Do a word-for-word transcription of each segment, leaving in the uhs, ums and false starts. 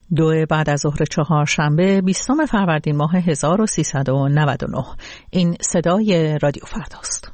دو بعد از ظهر چهارشنبه بیستم فروردین ماه هزار و سیصد و نود و نه. این صدای رادیو فرداست.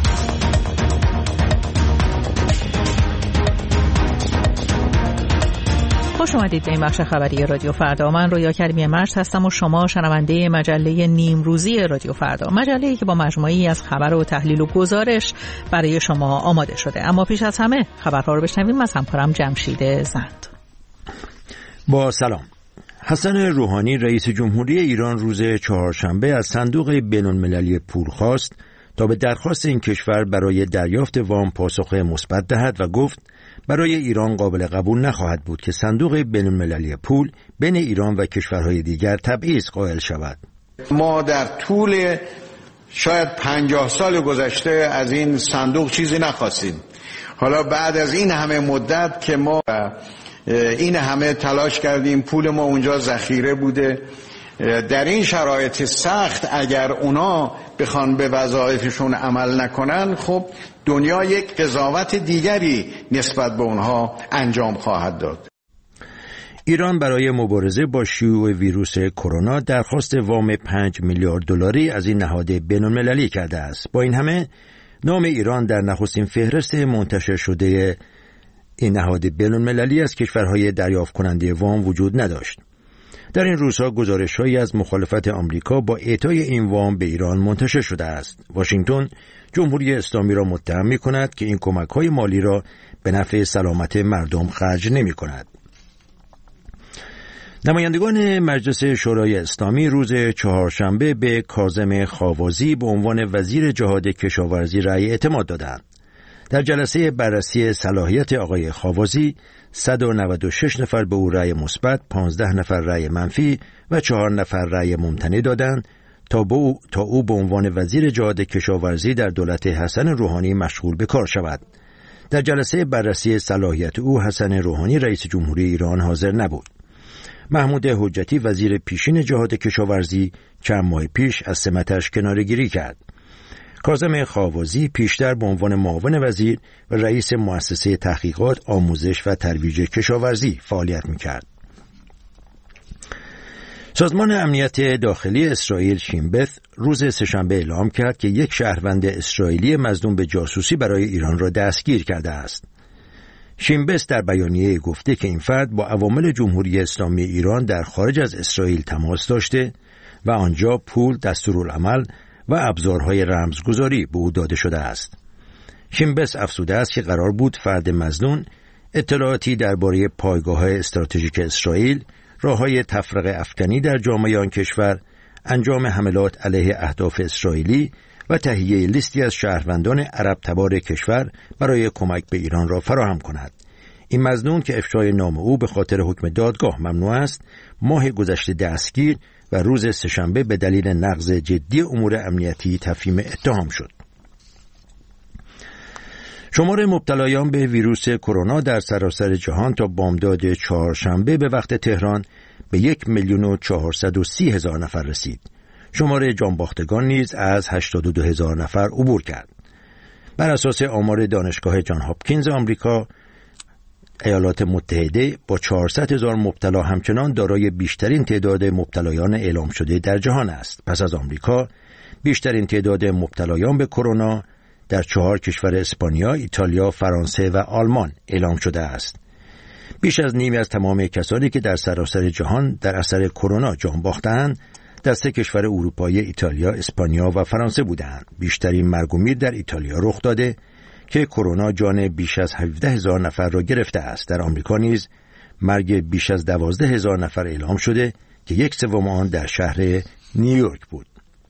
خوش آمدید به این بخش خبری رادیو فردا. من رویا کریمی مجد هستم و شما شنونده مجله نیمروزی رادیو فردا، مجله‌ای که با مجموعه‌ای از خبر و تحلیل و گزارش برای شما آماده شده. اما پیش از همه خبرها رو بشنویم از همکارم جمشید زند. با سلام. حسن روحانی رئیس جمهوری ایران روز چهارشنبه از صندوق بین‌المللی پول خواست تا به درخواست این کشور برای دریافت وام پاسخ مثبت دهد و گفت برای ایران قابل قبول نخواهد بود که صندوق بین‌المللی پول بین ایران و کشورهای دیگر تبعیض قائل شود. ما در طول شاید پنجاه سال گذشته از این صندوق چیزی نخواستیم. حالا بعد از این همه مدت که ما این همه تلاش کردیم، پول ما اونجا ذخیره بوده، در این شرایط سخت اگر اونا بخوان به وظایفشون عمل نکنن، خب دنیا یک قضاوت دیگری نسبت به اونها انجام خواهد داد. ایران برای مبارزه با شیوع ویروس کرونا درخواست وام پنج میلیارد دلاری از این نهاد بین‌المللی کرده است. با این همه نام ایران در نخستین فهرست منتشر شده این نهاد بین‌المللی از کشورهای دریافت کننده وام وجود نداشت. در این روزها گزارش‌هایی از مخالفت آمریکا با اعطای این وام به ایران منتشر شده است. واشنگتن جمهوری اسلامی را متهم می‌کند که این کمک‌های مالی را به نفع سلامت مردم خرج نمی‌کند. نمایندگان مجلس شورای اسلامی روز چهارشنبه به کاظم خاوازی به عنوان وزیر جهاد کشاورزی رأی اعتماد دادند. در جلسه بررسی صلاحیت آقای خاوازی صد و نود و شش نفر به او رأی مثبت، پانزده نفر رأی منفی و چهار نفر رأی ممتنع دادند تا او تا او به عنوان وزیر جهاد کشاورزی در دولت حسن روحانی مشغول به کار شود. در جلسه بررسی صلاحیت او حسن روحانی رئیس جمهوری ایران حاضر نبود. محمود حجتی وزیر پیشین جهاد کشاورزی چند ماه پیش از سمتش کناره‌گیری کرد. کاظم خاوازی پیشتر به عنوان معاون وزیر و رئیس مؤسسه تحقیقات، آموزش و ترویج کشاورزی فعالیت می‌کرد. سازمان امنیت داخلی اسرائیل شین بت روز سه‌شنبه اعلام کرد که یک شهروند اسرائیلی مظنون به جاسوسی برای ایران را دستگیر کرده است. شین بت در بیانیه گفته که این فرد با عوامل جمهوری اسلامی ایران در خارج از اسرائیل تماس داشته و آنجا پول، دستورالعمل و ابزارهای رمزگذاری به او داده شده است. شین بت افزوده است که قرار بود فرد مظنون اطلاعاتی درباره پایگاه‌های استراتژیک اسرائیل، راه‌های تفرقه افکنی در جامعه آن کشور، انجام حملات علیه اهداف اسرائیلی و تهیه لیستی از شهروندان عرب تبار کشور برای کمک به ایران را فراهم کند. این مظنون که افشای نام او به خاطر حکم دادگاه ممنوع است، ماه گذشته دستگیر و روز سه‌شنبه به دلیل نقض جدی امور امنیتی تفهیم اتهام شد. شمار مبتلایان به ویروس کرونا در سراسر جهان تا بامداد چهارشنبه به وقت تهران به یک میلیون و چهارصد و سی هزار نفر رسید. شمار جانباختگان نیز از هشتاد و دو هزار نفر عبور کرد. بر اساس آمار دانشگاه جان هاپکینز آمریکا، ایالات متحده با چهارصد هزار مبتلا همچنان دارای بیشترین تعداد مبتلایان اعلام شده در جهان است. پس از آمریکا، بیشترین تعداد مبتلایان به کرونا در چهار کشور اسپانیا، ایتالیا، فرانسه و آلمان اعلام شده است. بیش از نیمی از تمام کسانی که در سراسر جهان در اثر کرونا جان باختند، در سه کشور اروپایی ایتالیا، اسپانیا و فرانسه بودند. بیشترین مرگ و میر در ایتالیا رخ داده که کرونا جان بیش از هفده هزار نفر را گرفته است. در آمریکا نیز مرگ بیش از دوازده هزار نفر اعلام شده که یک سوم آن در شهر نیویورک بود.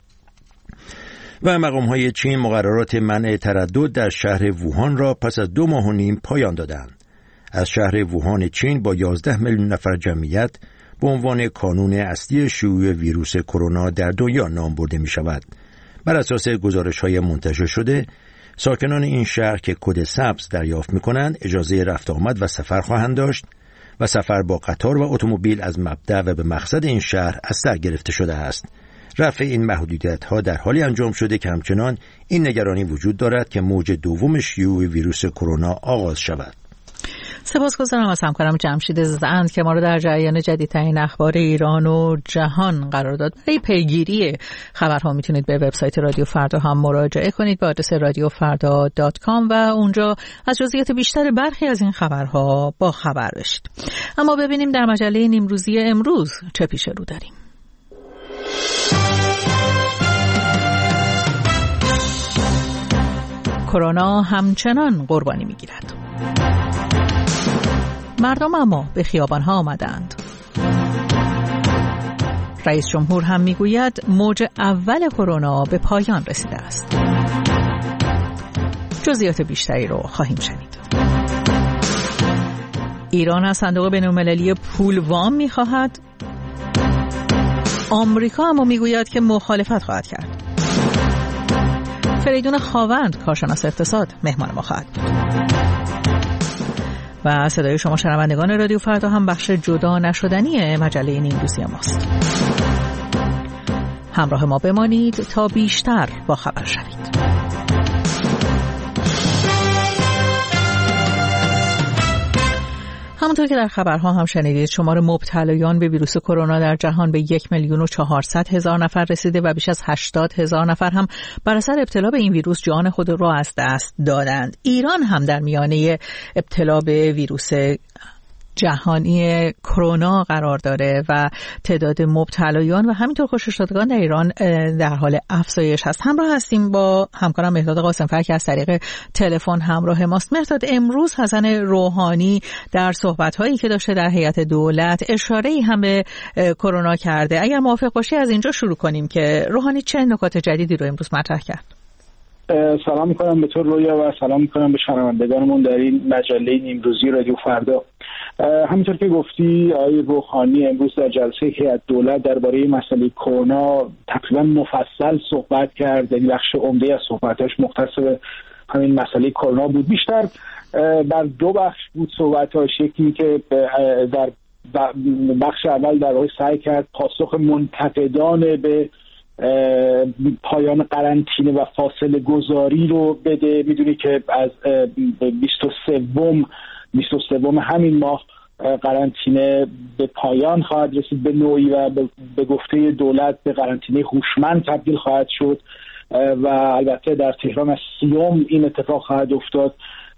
و مقام‌های چین مقررات منع تردد در شهر ووهان را پس از دو ماه و نیم پایان دادند. از شهر ووهان چین با یازده میلیون نفر جمعیت به عنوان کانون اصلی شیوع ویروس کرونا در دنیا نام برده می شود. بر اساس گزارش‌های منتشر شده، ساکنان این شهر که کد سبز دریافت می کنند اجازه رفت آمد و سفر خواهند داشت و سفر با قطار و اتومبیل از مبدأ و به مقصد این شهر از سر گرفته شده است. رفع این محدودیت‌ها در حالی انجام شده که همچنان این نگرانی وجود دارد که موج دوم شیوع ویروس کرونا آغاز شود. سپاسگزارم از همکارم جمشید زند که ما رو در جریان جدیدترین اخبار ایران و جهان قرار داد. برای پیگیری خبرها میتونید به وبسایت رادیو فردا هم مراجعه کنید به آدرس رادیو فردا دات کام و اونجا از جزئیات بیشتر برخی از این خبرها با خبر بشید. اما ببینیم در مجله نیمروزی امروز چه پیش رو داریم. کرونا همچنان قربانی میگیرد. مردم اما به خیابان‌ها آمدند. رئیس جمهور هم میگوید موج اول کرونا به پایان رسیده است. جزئیات بیشتری رو خواهیم شنید. ایران از صندوق بین‌المللی پول وام می‌خواهد. آمریکا اما میگوید که مخالفت خواهد کرد. فریدون خاوند کارشناس اقتصاد مهمان ما خواهد بود. و صدای شما شنوندگان رادیو فردا هم بخش جدا نشدنی مجله نیمروزی ماست. همراه ما بمانید تا بیشتر با خبر شوید. همونطور که در خبرها هم شنیدید شمار مبتلایان به ویروس کرونا در جهان به یک میلیون و چهارصد هزار نفر رسیده و بیش از هشتاد هزار نفر هم بر اثر ابتلا به این ویروس جان خود را از دست دادند. ایران هم در میانه ابتلا به ویروس جهانی کرونا قرار داره و تعداد مبتلایان و همینطور خوش‌شدگان در ایران در حال افزایش هست. همراه هستیم با همکارم مهرداد قاسمفر که از طریق تلفن همراه ماست. مهرداد، امروز حسن روحانی در صحبت‌هایی که داشته در هیئت دولت اشاره‌ای هم به کرونا کرده. اگر موافق باشی از اینجا شروع کنیم که روحانی چه نکات جدیدی رو امروز مطرح کرد؟ سلام میکنم به تو رویا و سلام میکنم به شنوندگانمون در این مجله نیمروزی رادیو فردا. همینطور که گفتی آقای روحانی امروز در جلسه هیئت دولت درباره مسئله کرونا تقریبا مفصل صحبت کرد. یعنی بخش عمده از صحبتاش مختص به همین مسئله کرونا بود. بیشتر بر دو بخش بود صحبتاش. یکی که در بخش اول در واقع سعی کرد پاسخ منتقدان به پایان قرنطینه و فاصله گذاری رو بده. میدونی که از بیست و سوم همین ماه قرنطینه به پایان خواهد رسید به نوعی و به گفته دولت به قرنطینه هوشمند تبدیل خواهد شد و البته در تهران از سیوم این اتفاق خواهد افتاد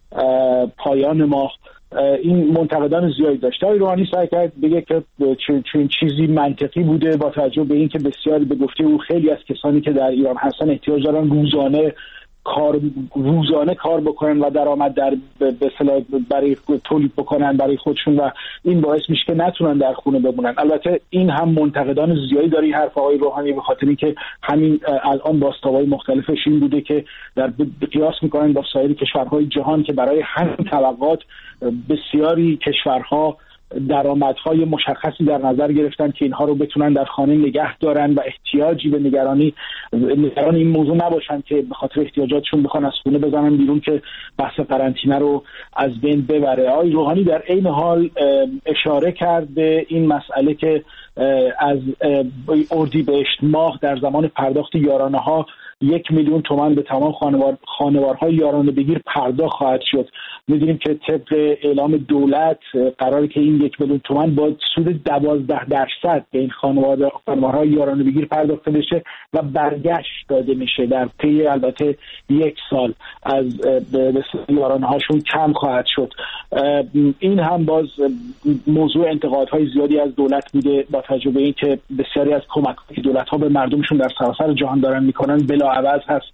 پایان ماه. این منتقدان زیادی داشته. آقای روحانی سعی کرد بگه که چون چیزی منطقی بوده با توجه به اینکه بسیاری به گفته او خیلی از کسانی که در ایران هستن احتیاج دارن روزانه کار روزانه کار بکنن و درآمد در به اصطلاح برای تولید بکنن برای خودشون و این باعث میشه که نتونن در خونه بمونن. البته این هم منتقدان زیادی داره این حرف آقای روحانی، به خاطر اینکه همین الان بازتاب‌های مختلفش این بوده که در قیاس میکنن با سایر کشورهای جهان که برای همین طبقات بسیاری کشورها درآمدهای مشخصی در نظر گرفتن که اینها رو بتونن در خانه نگه دارن و احتیاجی به نگرانی نگران این موضوع نباشن که به خاطر احتیاجاتشون بخوان از خونه بزنن بیرون که بحث قرنطینه رو از بین ببره. آقای روحانی در عین حال اشاره کرد به این مسئله که از اردیبهشت ماه در زمان پرداخت یارانه‌ها یک میلیون تومان به تمام خانوار خانوارهای یارانه بگیر پرداخت خواهد شد. می‌دونیم که طبق اعلام دولت قراره که این یک میلیون تومان با سود دوازده درصد به این خانوار خانوارهای یارانه بگیر پرداخته بشه و برگشت داده میشه در طی البته یک سال از یارانه هاشون کم خواهد شد. این هم باز موضوع انتقادهای زیادی از دولت بوده با توجه به اینکه بسیاری از کمک‌های که دولت‌ها به مردمشون در سراسر جهان دارن میکنن بلا عوض هست.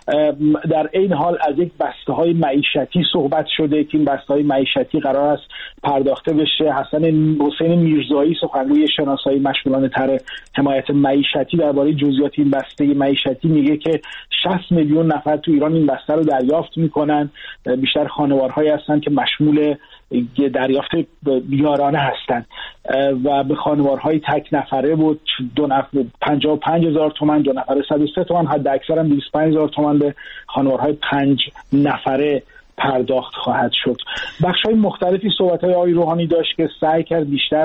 در این حال از یک بسته‌های معیشتی صحبت شده که این بسته‌های معیشتی قرار است پرداخته بشه. حسن حسین میرزایی سخنگوی شناسایی مشمولانه تر حمایت معیشتی درباره جزئیات این بسته معیشتی میگه که شصت میلیون نفر تو ایران این بسته رو دریافت میکنن. بیشتر خانوارهایی هستن که مشمول دریافت یارانه هستند و به خانوارهای تک نفره بود دو نفر پنجاه و پنج هزار تومان، دو نفره صد و سه تومان، حد اکثر هم بیست و پنج هزار تومان به خانوارهای پنج نفره پرداخت خواهد شد. بخش‌های مختلفی صحبت‌های آقای روحانی داشت که سعی کرد بیشتر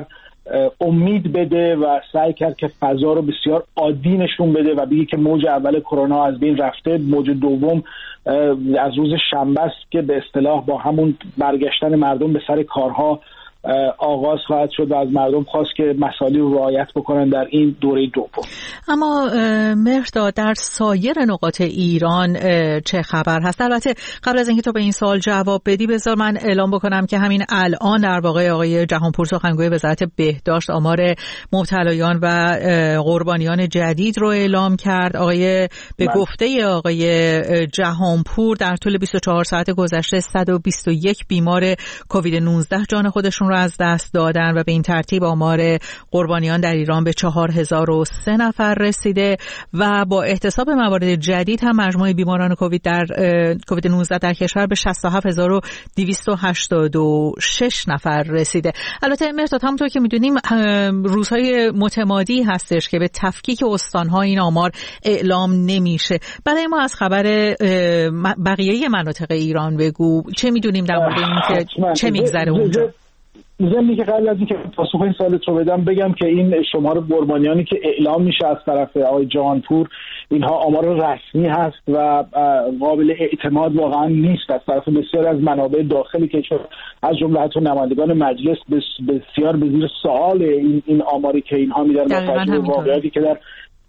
امید بده و سعی کرد که فضا رو بسیار عادی نشون بده و بگه که موج اول کرونا از بین رفته، موج دوم از روز شنبه است که به اصطلاح با همون برگشتن مردم به سر کارها آغاز خواهد شد و از مردم خواست که مسائل رو رعایت بکنن در این دوره دوم. اما مهرداد، در سایر نقاط ایران چه خبر هست؟ البته قبل از اینکه تو به این سوال جواب بدی بذار من اعلام بکنم که همین الان در واقع آقای جهانپور سخنگوی وزارت بهداشت آمار مبتلایان و قربانیان جدید رو اعلام کرد. آقای به من. گفته آقای جهانپور در طول بیست و چهار ساعت گذشته صد و بیست و یک بیمار کووید نوزده جان خودشون رو از دست دادن و به این ترتیب آمار قربانیان در ایران به چهار هزار و سه نفر رسیده و با احتساب موارد جدید هم مجموع بیماران کووید در کووید نوزده در کشور به شصت و هفت هزار و دویست و هشتاد و شش نفر رسیده. البته مهرداد، همونطور که میدونیم روزهای متمادی هستش که به تفکیک استان‌ها این آمار اعلام نمیشه. برای ما از خبر بقیه مناطق ایران بگو، چه میدونیم در مورد اینکه چه میگذره اونجا؟ ضمنی که قبل از اینکه پاسخ این سوالت رو بدم بگم که این شمار قربانیانی که اعلام میشه از طرف آقای جهانپور اینها آمار رسمی هست و قابل اعتماد واقعا نیست. از طرف بسیار از منابع داخلی کشور از جمله حتی نمایندگان مجلس بسیار به زیر سوال این این آماری که اینها میدن با واقعیتی که در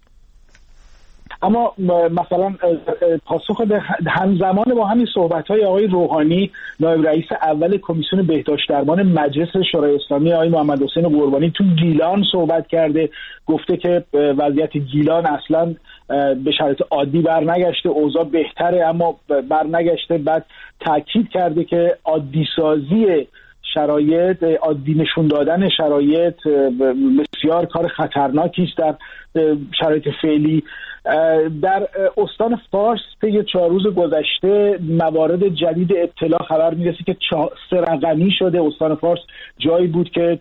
اما مثلا پاسخ همزمان با همین صحبت‌های آقای روحانی نایب رئیس اول کمیسیون بهداشت درمان مجلس شورای اسلامی آقای محمد حسین قربانی تو گیلان صحبت کرده، گفته که وضعیت گیلان اصلا به شرایط عادی برنگشته، اوضاع بهتره اما برنگشته. بعد تاکید کرده که عادی سازی شرایط، عادی نشون دادن شرایط بسیار کار خطرناکی است در شرایط فعلی. در استان فارس طی چهار روز گذشته موارد جدید ابتلا خبر میرسه که سه رقمی شده. استان فارس جایی بود که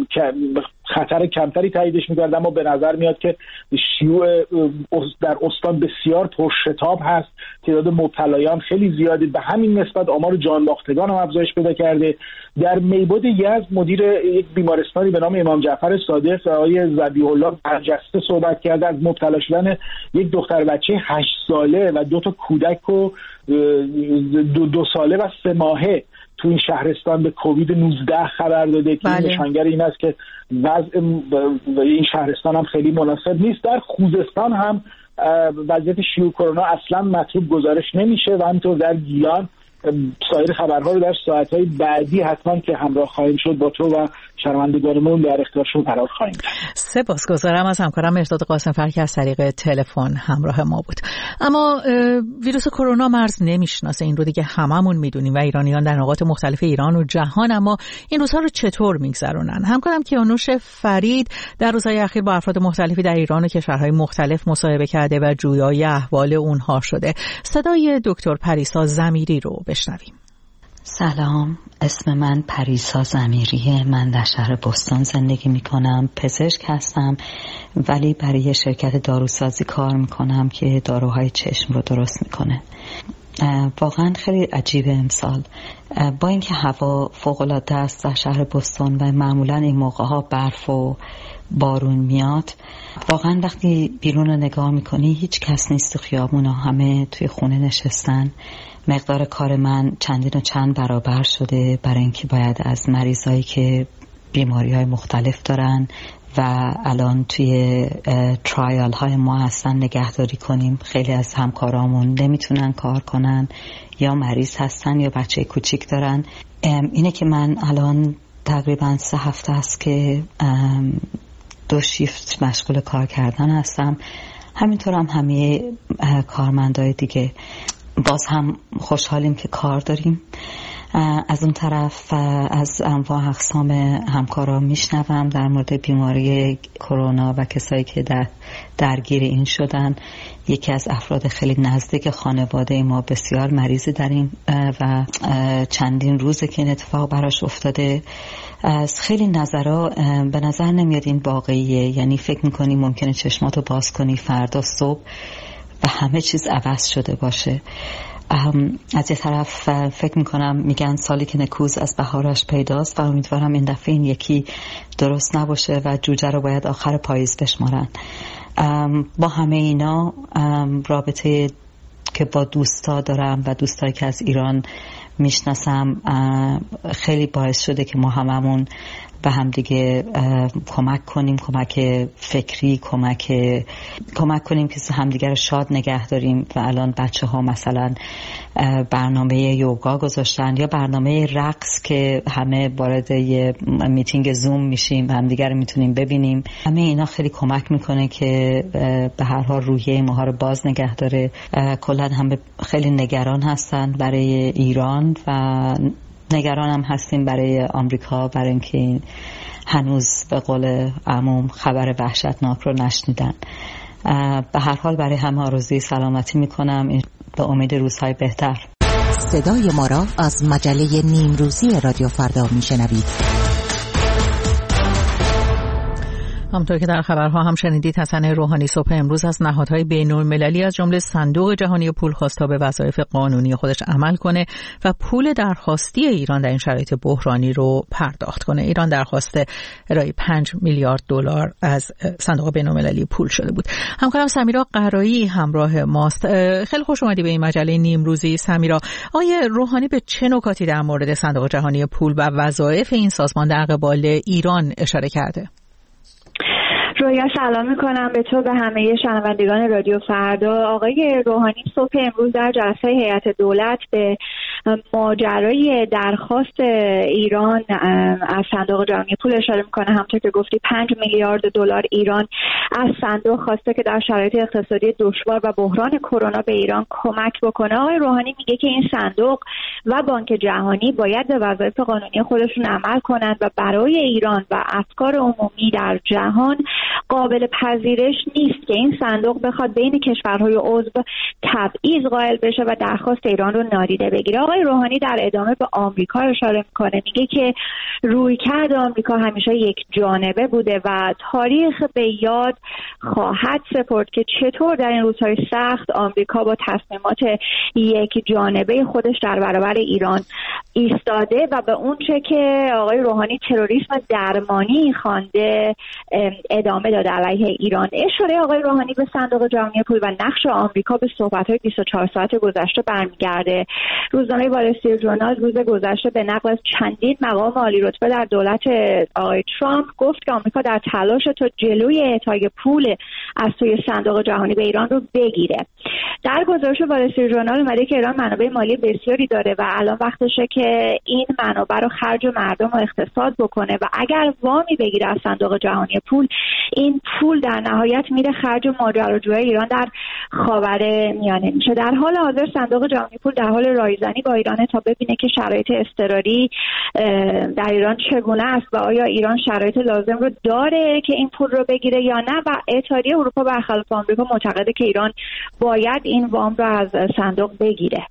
خطر کمتری تاییدش می‌کرد اما به نظر میاد که شیوع در استان بسیار پرشتاب هست، تعداد مبتلایان خیلی زیاده، به همین نسبت آمار جان باختگان هم افزایش پیدا کرده. در میبد یزد مدیر یک بیمارستانی به نام امام جعفر صادق آقای ذبیح الله برجسته صحبت کرده از مبتلا شدن یک دختر بچه هشت ساله و دو تا کودک و دو, دو ساله و سه ماهه تو این شهرستان به کووید نوزده خبر داده که بله. نشانگر این است که وضع این شهرستان هم خیلی مناسب نیست. در خوزستان هم وضعیت شیوع کرونا اصلا مطلوب گزارش نمیشه و همینطور در گیلان. سایر خبرها رو در ساعتهای بعدی حتما که همراه خواهیم شد با تو و شنوندگانمون در اختیارشون قرار خواهیم داد. سپاسگزارم از همکارم مهرداد قاسم‌فر که از طریق تلفن همراه ما بود. اما ویروس کرونا مرز نمیشناسه، این رو دیگه هممون میدونیم و ایرانیان در نقاط مختلف ایران و جهان اما این روزها رو چطور میگذرونن؟ همکارم کیانوش فرید در روزهای اخیر با افراد مختلفی در ایران و کشورهای مختلف مصاحبه کرده و جویای احوال اونها شده. صدای دکتر پریسا ضمیری رو بشنویم. سلام، اسم من پریسا ضمیریه. من در شهر بوستون زندگی میکنم، پزشک هستم ولی برای یه شرکت داروسازی کار میکنم که داروهای چشم رو درست میکنه. واقعا خیلی عجیبه امسال، با اینکه هوا فوق‌العاده است در شهر بوستون و معمولا این موقع ها برف و بارون میاد، واقعا وقتی بیرون رو نگاه میکنی هیچ کس نیست تو خیابون ها، همه توی خونه نشستن. مقدار کار من چندین و چند برابر شده برای اینکه باید از مریضایی که بیماری های مختلف دارن و الان توی ترایال های ما هستن نگهداری کنیم. خیلی از همکارامون نمیتونن کار کنن یا مریض هستن یا بچه کوچیک دارن. اینه که من الان تقریبا سه هفته است که دو شیفت مشغول کار کردن هستم. همینطور هم همه کارمندای دیگه. باز هم خوشحالیم که کار داریم. از اون طرف از انواع اقسام همکاران میشنوم در مورد بیماری کرونا و کسایی که در درگیر این شدن. یکی از افراد خیلی نزدیک خانواده ما بسیار مریضی در این و چندین روزه که این اتفاق براش افتاده. از خیلی نظرها به نظر نمیاد این واقعیه، یعنی فکر میکنی ممکنه چشماتو باز کنی فردا صبح و همه چیز عوض شده باشه. از یه طرف فکر میکنم میگن سالی که نکوز از بهارش پیداست و امیدوارم این دفعه این یکی درست نباشه و جوجه رو باید آخر پاییز بشمارن. با همه اینا رابطه که با دوستا دارم و دوستایی که از ایران میشناسم خیلی باعث شده که ما هممون به هم دیگه کمک کنیم، کمک فکری، کمک کمک کنیم که همدیگه رو شاد نگه داریم. و الان بچه ها مثلا برنامه یوگا گذاشتن یا برنامه رقص که همه وارد یه میتینگ زوم میشیم و همدیگه رو میتونیم ببینیم. همه اینا خیلی کمک میکنه که به هر حال روحیه ماها رو باز نگه داره. کلا هم خیلی نگران هستن برای ایران و نگران هم هستیم برای آمریکا، برای اینکه هنوز به قول عموم خبر وحشتناک رو نشنیدن. به هر حال برای همه آرزوی سلامتی میکنم به امید روزهای بهتر. صدای ما را از مجله نیمروزی رادیو فردا میشنوید. همونطور که در خبرها هم شنیدید، حسن روحانی صبح امروز از نهادهای بین‌المللی از جمله صندوق جهانی پول خواست تا به وظایف قانونی خودش عمل کنه و پول درخواستی ایران در این شرایط بحرانی رو پرداخت کنه. ایران درخواست ارائه پنج میلیارد دلار از صندوق بین‌المللی پول شده بود. همکارم سمیرا قرایی همراه ماست. خیلی خوش اومدی به این مجله نیمروزی سمیرا. آیه روحانی به چه نکاتی در مورد صندوق جهانی پول و وظایف این سازمان در قبال ایران اشاره کرده؟ رویا سلام میکنم به تو، به همه شنوندگان رادیو فردا. آقای روحانی صبح امروز در جلسه هیئت دولت به ماجرای درخواست ایران از صندوق جهانی پول اشاره میکنه. همونطور که گفتی پنج میلیارد دلار ایران از صندوق خواسته که در شرایط اقتصادی دشوار و بحران کرونا به ایران کمک بکنه. آقای روحانی میگه که این صندوق و بانک جهانی باید به وظایف قانونی خودشون عمل کنند و برای ایران و افکار عمومی در جهان قابل پذیرش نیست که این صندوق بخواد بین کشورهای عضو تبعیض قائل بشه و درخواست ایران رو نادیده بگیره. آقای روحانی در ادامه به آمریکا اشاره میکنه، میگه که رویکرد آمریکا همیشه یک جانبه بوده و تاریخ به یاد خواهد سپرد که چطور در این روزهای سخت آمریکا با تصمیمات یک جانبه خودش در برابر ایران ایستاده و به اون چه که آقای روحانی تروریسم درمانی خوانده ادامه داده علیه ایران. اشاره آقای روحانی به صندوق جهانی پول و نقش آمریکا به صحبت‌های بیست و چهار ساعت گذشته برمیگرده. روزنامه وال استریت ژورنال روز گذشته به نقل از چندین مقام عالی رتبه در دولت آقای ترامپ گفت که آمریکا در تلاش تا جلوی اعطای پول از سوی صندوق جهانی به ایران رو بگیره. در گزارش وال استریت ژورنال اومده که ایران منابع مالی بسیاری داره و الان وقتشه که این منابع رو خرج مردم و اقتصاد بکنه و اگر وامی بگیره از صندوق جهانی پول، این پول در نهایت میره خرج ماجراجویی ایران در خاورمیانه میشه. در حال حاضر صندوق جهانی پول در حال رایزنی با ایران تا ببینه که شرایط اضطراری در ایران چگونه است و آیا ایران شرایط لازم رو داره که این پول رو بگیره یا نه. و اتحادیه اروپا برخلاف آمریکا معتقده که ایران باید این وام رو از صندوق بگیره.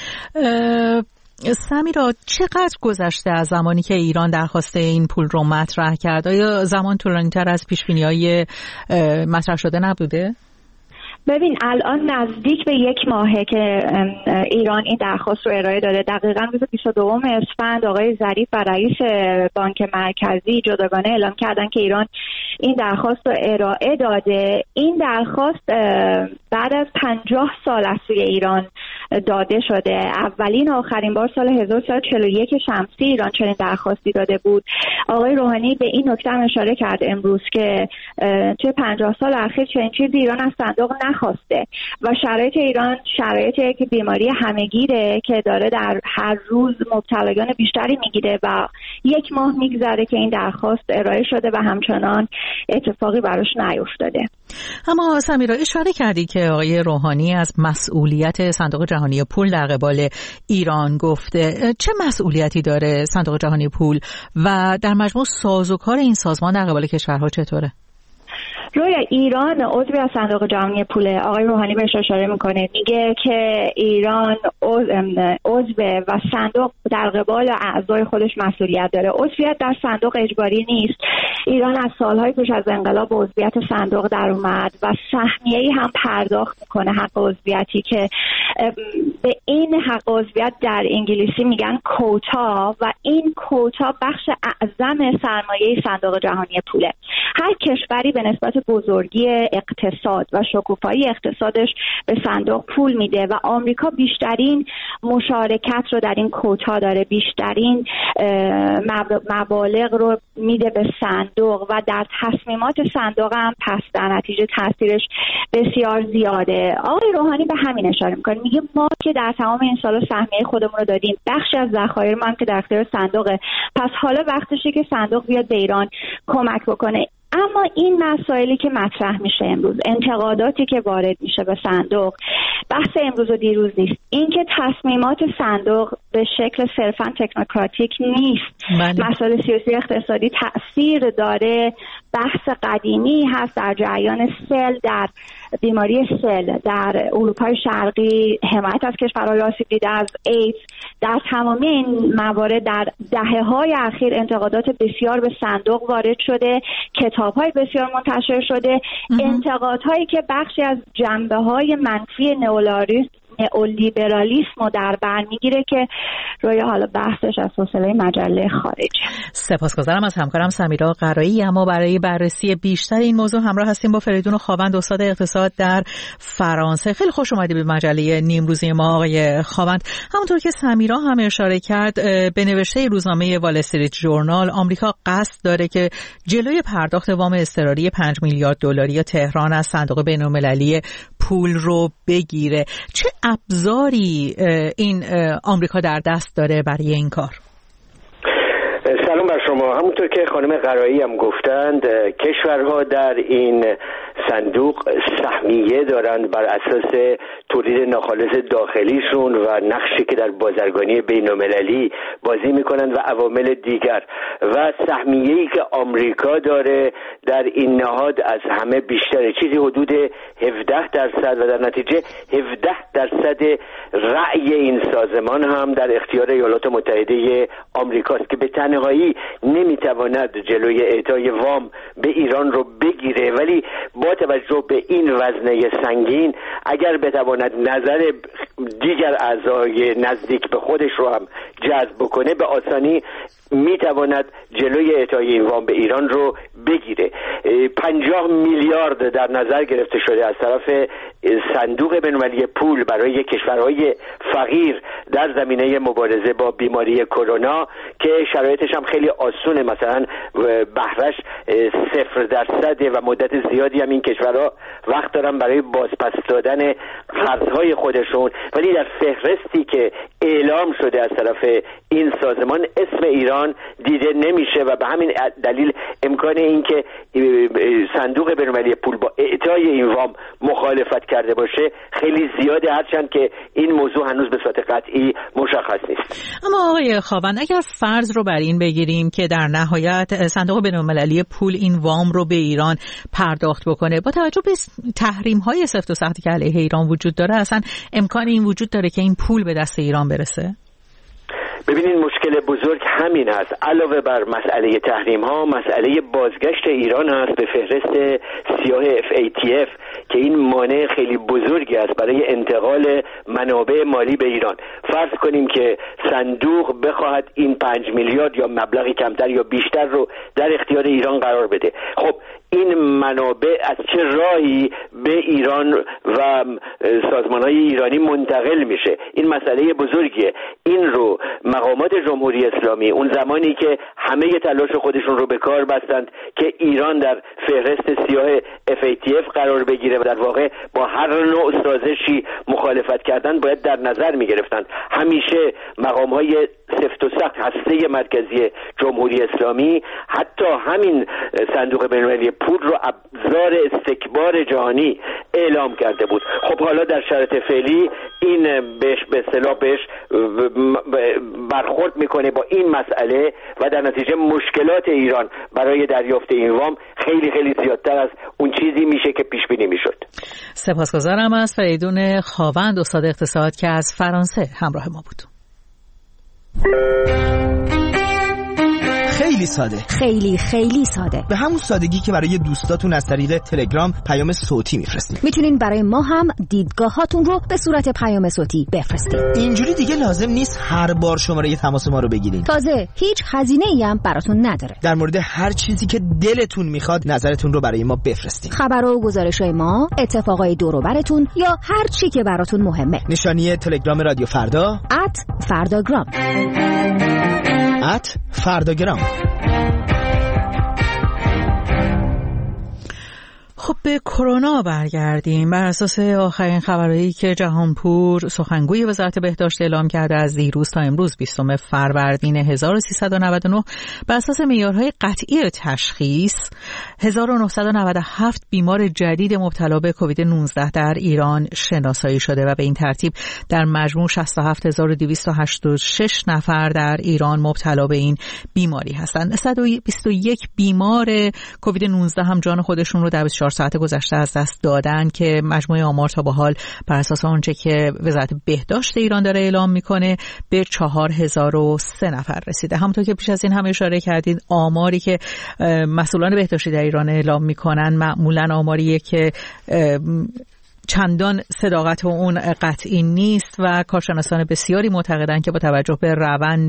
سمیرا، چقدر گذشته از زمانی که ایران درخواست این پول رو مطرح کرد؟ آیا زمان طولانی‌تر از پیش‌بینی‌های مطرح شده نبوده؟ ببین الان نزدیک به یک ماهه که ایران این درخواست رو ارائه داده. دقیقاً روز بیست و دوم اسفند آقای ظریف و رئیس بانک مرکزی جداگانه اعلام کردن که ایران این درخواست رو ارائه داده. این درخواست بعد از پنجاه سال از سوی ایران داده شده. اولین و آخرین بار سال هزار و سیصد و چهل و یک شمسی ایران چنین درخواستی داده بود. آقای روحانی به این نکته اشاره کرد امروز که توی پنجاه سال اخیر چنین چیزی ایران از صندوق نخواسته و شرایط ایران شرایطی که بیماری همه‌گیره که داره در هر روز مبتلایان بیشتری میگیره و یک ماه میگذره که این درخواست ارائه شده و همچنان اتفاقی براش نیفتاده. اما سمیرا، اشاره کردی که آقای روحانی از مسئولیت صندوق جهانی پول در قبال ایران گفته. چه مسئولیتی داره صندوق جهانی پول و در مجموع سازوکار این سازمان در قبال کشورها چطوره؟ رویا ایران عضوی از صندوق جهانی پوله. آقای روحانی بهش اشاره میکنه، میگه که ایران عضو و صندوق در قبال اعضای خودش مسئولیت داره. عضویت در صندوق اجباری نیست. ایران از سالهای پیش از انقلاب به عضویت صندوق در اومد و سهمیه‌ای هم پرداخت میکنه، حق عضویتی، که به این حق عضویت در انگلیسی میگن کوتا و این کوتا بخش اعظم سرمایه صندوق جهانی پوله. هر کشوری به نسبت بزرگی اقتصاد و شکوفایی اقتصادش به صندوق پول میده و آمریکا بیشترین مشارکت رو در این کوتا داره، بیشترین مبالغ رو میده به صندوق و در تصمیمات صندوق هم پس در نتیجه تاثیرش بسیار زیاده. آقای روحانی به همین اشاره میکنه، میگه ما که در تمام این سالا سهمیه خودمون رو دادیم، بخشی از ذخایر ما هم که در اختیار صندوقه، پس حالا وقتشه که صندوق بیاد به ایران کمک بکنه. اما این مسائلی که مطرح میشه امروز، انتقاداتی که وارد میشه به صندوق، بحث امروز و دیروز نیست. این که تصمیمات صندوق به شکل صرفاً تکنوکراتیک نیست، بله. مسائل سیاسی اقتصادی تأثیر داره. بحث قدیمی هست در جریان سل، در بیماری سل در اروپای شرقی، حمایت از کشورهای آسیب دیده از ایدز. در تمامی این موارد در دهه‌های اخیر انتقادات بسیار به صندوق وارد شده، کتاب‌های بسیار منتشر شده، انتقادهایی که بخشی از جنبه‌های منفی نئولاریسم نئولیبرالیسم رو در بر میگیره که روی حالا بحثش از حوصله مجله خارجی. سپاسگزارم از همکارم سمیرا قرایی. اما برای بررسی بیشتر این موضوع همراه هستیم با فریدون خاوند، استاد اقتصاد در فرانسه. خیلی خوش اومدید به مجله نیمروزی ما آقای خاوند. همونطور که سمیرا هم اشاره کرد، به نوشته روزنامه وال استریت جورنال، آمریکا قصد داره که جلوی پرداخت وام اضطراری پنج میلیارد دلاری تهران از صندوق بین‌المللی پول رو بگیره. چه ابزاری این آمریکا در دست داره برای این کار؟ سلام بر شما. همونطور که خانم قرایی هم گفتند، کشورها در این صندوق سهمیه دارند بر اساس تولید ناخالص داخلیشون و نقشی که در بازرگانی بین‌المللی بازی میکنند و عوامل دیگر. و سهمیه‌ای که آمریکا داره در این نهاد از همه بیشتره، چیزی حدود هفده درصد و در نتیجه هفده درصد رأی این سازمان هم در اختیار ایالات متحده آمریکاست که به تنهایی نمیتواند جلوی اعطای وام به ایران رو بگیره، ولی با توجه به این وزنه سنگین اگر بتواند نظر دیگر اعضای نزدیک به خودش رو هم جذب بکنه، به آسانی میتواند جلوی اعطای این وام به ایران رو بگیره. پنجاه میلیارد در نظر گرفته شده از طرف صندوق بین‌المللی پول برای کشورهای فقیر در زمینه مبارزه با بیماری کرونا که شرایطش هم خیلی آسونه، مثلا بهره‌اش صفر درصده و مدت زیادی هم این کشورها وقت دارن برای بازپس دادن قرضهای خودشون، ولی در فهرستی که اعلام شده از طرف این سازمان اسم ایران دیده نمیشه و به همین دلیل امکان این که صندوق بین‌المللی پول با اعطای این وام مخالفت کرده باشه خیلی زیاده، هرچند که این موضوع هنوز به صورت قطعی مشخص نیست. اما آقای خاوند، اگر فرض رو بر این بگیریم که در نهایت صندوق بین‌المللی پول این وام رو به ایران پرداخت بکنه، با توجه به تحریم‌های سفت و سختی که علیه ایران وجود داره، اصلا امکان این وجود داره که این پول به دست ایران برسه؟ ببینید، مشکل بزرگ همین است. علاوه بر مسئله تحریم ها، مسئله بازگشت ایران هست به فهرست سیاه اف ای تی اف که این مانع خیلی بزرگی است برای انتقال منابع مالی به ایران. فرض کنیم که صندوق بخواهد این پنج میلیارد یا مبلغی کمتر یا بیشتر رو در اختیار ایران قرار بده. خب این منابع از چه راهی به ایران و سازمان‌های ایرانی منتقل میشه؟ این مسئله بزرگیه. این رو مقامات جمهوری اسلامی اون زمانی که همه تلاش خودشون رو به کار بستند که ایران در فهرست سیاه اف ای تی اف قرار بگیره و در واقع با هر نوع سازشی مخالفت کردن باید در نظر میگرفتند. همیشه مقام‌های سفت و سخت هسته مرکزی جمهوری اسلامی حتی همین صندوق بین‌المللی پول رو قرار استکبار جهانی اعلام کرده بود. خب حالا در شرایط فعلی این بهش به اصطلاح بهش برخورد میکنه با این مسئله و در نتیجه مشکلات ایران برای دریافت این وام خیلی خیلی زیادتر از اون چیزی میشه که پیش بینی میشد. سپاسگزارم از فریدون خاوند، استاد اقتصاد که از فرانسه همراه ما بود. خیلی ساده، خیلی خیلی ساده، به همون سادگی که برای دوستاتون از طریق تلگرام پیام صوتی میفرستید. میتونین برای ما هم دیدگاهاتون رو به صورت پیام صوتی بفرستید. اینجوری دیگه لازم نیست هر بار شماره تماس ما رو بگیرین. تازه هیچ هزینه‌ای هم براتون نداره. در مورد هر چیزی که دلتون میخواد نظرتون رو برای ما بفرستید. خبر و گزارش‌های ما، اتفاقای دور و برتون یا هر چی که براتون مهمه. نشانی تلگرام رادیو فردا ات فرداگرام ات فرداگرام. خب به کرونا برگردیم. بر اساس آخرین خبرهایی که جهانپور سخنگوی وزارت بهداشت اعلام کرده، از دیروز تا امروز بیستم فروردین هزار و سیصد و نود و نه بر اساس معیارهای قطعی تشخیص هزار و نهصد و نود و هفت بیمار جدید مبتلا به کووید نوزده در ایران شناسایی شده و به این ترتیب در مجموع شصت و هفت هزار و دویست و هشتاد و شش نفر در ایران مبتلا به این بیماری هستند. صد و بیست و یک بیمار کووید نوزده هم جان خودشون رو در بیست و چهار ساعت گذشته از دست دادن که مجموع آمار تا به حال بر اساس آنچه که وزارت بهداشت ایران داره اعلام میکنه به چهار هزار و سه نفر رسیده. همونطور که پیش از این هم اشاره کردید، آماری که مسئولان بهداشتی در ایران اعلام میکنن معمولا آماریه که چندان صداقت و اون قطعی نیست و کارشناسان بسیاری معتقدند که با توجه به روند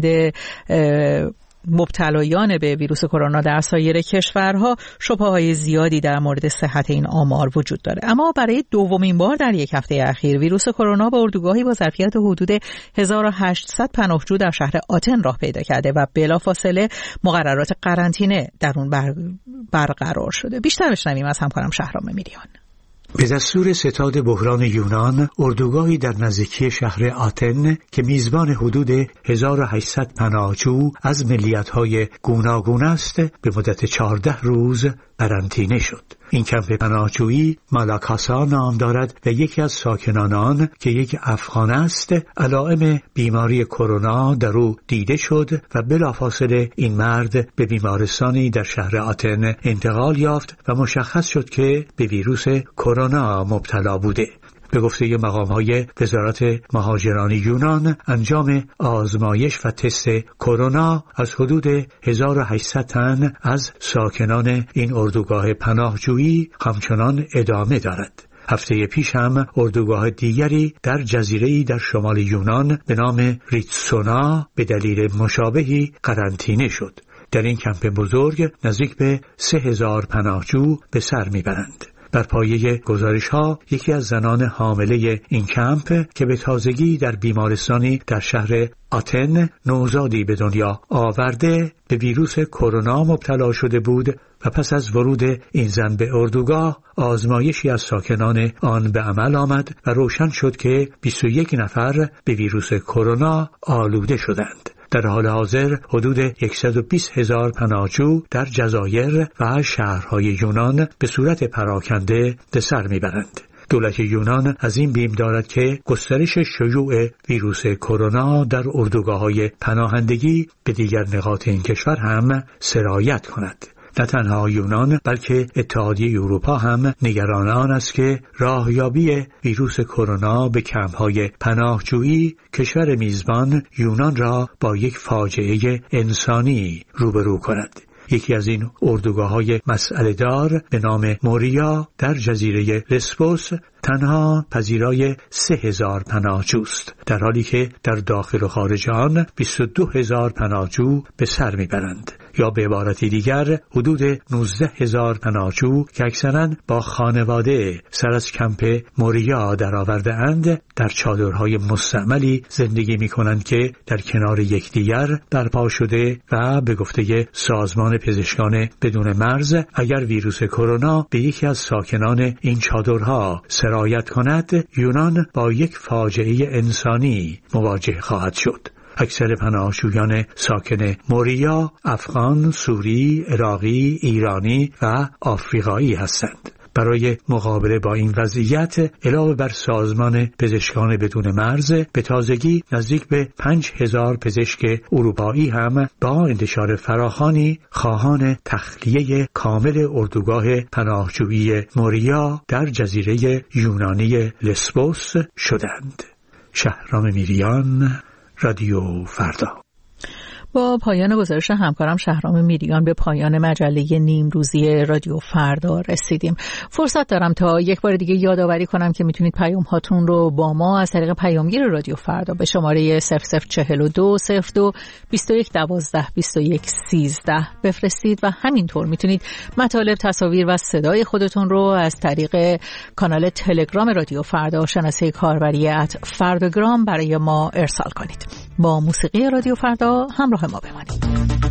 مبتلایان به ویروس کرونا در سایر کشورها شبهه‌های زیادی در مورد صحت این آمار وجود داره. اما برای دومین بار در یک هفته اخیر ویروس کرونا به اردوگاهی با ظرفیت حدود هزار و هشتصد پناهجو در شهر آتن راه پیدا کرده و بلافاصله مقررات قرنطینه در اون بر... برقرار شده. بیشتر بشنویم از همکارم شهرام میریان. به دستور ستاد بحران یونان، اردوگاهی در نزدیکی شهر آتن که میزبان حدود هزار و هشتصد پناهجو از ملیت‌های گوناگون است، به مدت چهارده روز قرنطینه شد. این کمپ پناهجویی مالاکاسا نام دارد و یکی از ساکنان آن که یک افغان است، علائم بیماری کرونا در او دیده شد و بلافاصله این مرد به بیمارستانی در شهر آتن انتقال یافت و مشخص شد که به ویروس کرونا مبتلا بوده. به گفته مقام‌های وزارت مهاجران یونان، انجام آزمایش و تست کرونا از حدود هزار و هشتصد تن از ساکنان این اردوگاه پناهجویی همچنان ادامه دارد. هفته پیش هم اردوگاه دیگری در جزیره‌ای در شمال یونان به نام ریتسونا به دلیل مشابهی قرنطینه شد. در این کمپ بزرگ نزدیک به سه هزار پناهجو به سر میبرند. بر پایه گزارش‌ها یکی از زنان حامله این کمپ که به تازگی در بیمارستانی در شهر آتن نوزادی به دنیا آورده به ویروس کرونا مبتلا شده بود و پس از ورود این زن به اردوگاه آزمایشی از ساکنان آن به عمل آمد و روشن شد که بیست و یک نفر به ویروس کرونا آلوده شدند. در حال حاضر حدود صد و بیست هزار پناهجو در جزایر و شهرهای یونان به صورت پراکنده به سر میبرند. دولت یونان از این بیم دارد که گسترش شیوع ویروس کرونا در اردوگاه‌های پناهندگی به دیگر نقاط این کشور هم سرایت کند. نه تنها یونان بلکه اتحادیه اروپا هم نگران آن است که راهیابی ویروس کرونا به کمپ‌های پناهجویی کشور میزبان یونان را با یک فاجعه انسانی روبرو کند. یکی از این اردوگاه‌های مسئله دار به نام موریا در جزیره لسبوس تنها پذیرای سه هزار پناهجوست، در حالی که در داخل و خارج آن بیست و دو هزار پناهجو به سر میبرند. یا به عبارتی دیگر حدود نوزده هزار پناهجو که اکثراً با خانواده سر از کمپ موریا درآورده اند در چادرهای مستعملی زندگی می کنند که در کنار یکدیگر برپا شده و به گفته سازمان پزشکان بدون مرز اگر ویروس کرونا به یکی از ساکنان این چادرها سرایت کند، یونان با یک فاجعه انسانی مواجه خواهد شد. اکثر پناهجویان ساکن موریا افغان، سوری، عراقی، ایرانی و آفریقایی هستند. برای مقابله با این وضعیت علاوه بر سازمان پزشکان بدون مرز به تازگی نزدیک به پنج هزار پزشک اروپایی هم با انتشار فراخوانی خواهان تخلیه کامل اردوگاه پناهجویی موریا در جزیره یونانی لسبوس شدند. شهرام میریان، رادیو فردا. با پایان گزارش همکارم شهرام میریان به پایان مجله نیمروزی رادیو فردا رسیدیم. فرصت دارم تا یک بار دیگه یادآوری کنم که میتونید پیام هاتون رو با ما از طریق پیامگیر رادیو فردا به شماره صفر صفر چهل و دو صفر دو بیست و یک دوازده بیست و یک سیزده بفرستید و همینطور میتونید مطالب، تصاویر و صدای خودتون رو از طریق کانال تلگرام رادیو فردا شناسه کاربری ات فرداگرام برای ما ارسال کنید. با موسیقی رادیو فردا همراه ما بمانید.